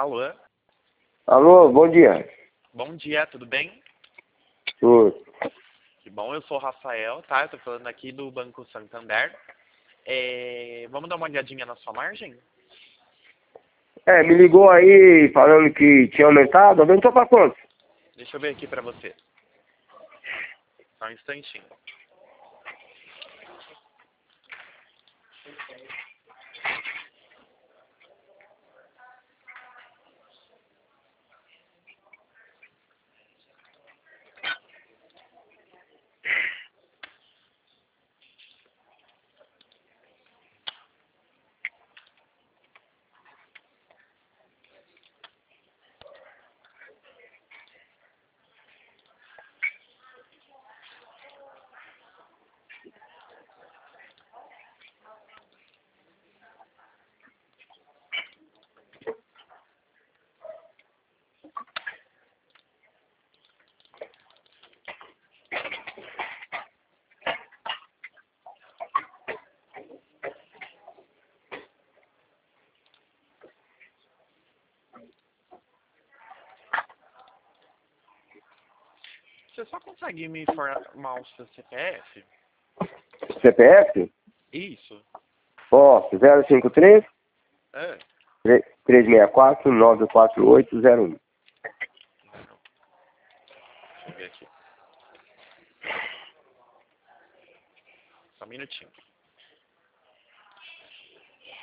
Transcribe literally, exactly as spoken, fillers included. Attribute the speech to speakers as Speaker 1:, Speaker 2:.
Speaker 1: Alô?
Speaker 2: Alô, bom dia.
Speaker 1: Bom dia, tudo bem?
Speaker 2: Tudo.
Speaker 1: Que bom, eu sou o Rafael, tá? Eu tô falando aqui do Banco Santander. É, vamos dar uma olhadinha na sua margem?
Speaker 2: É, me ligou aí falando que tinha aumentado. Aumentou pra quanto?
Speaker 1: Deixa eu ver aqui pra você. Só um instantinho. Você só consegue me informar o seu C P F?
Speaker 2: C P F?
Speaker 1: Isso.
Speaker 2: Ó, zero cinco três,
Speaker 1: É.
Speaker 2: três seis quatro, nove quatro oito zero um.
Speaker 1: Não. Deixa eu ver aqui. Só um minutinho.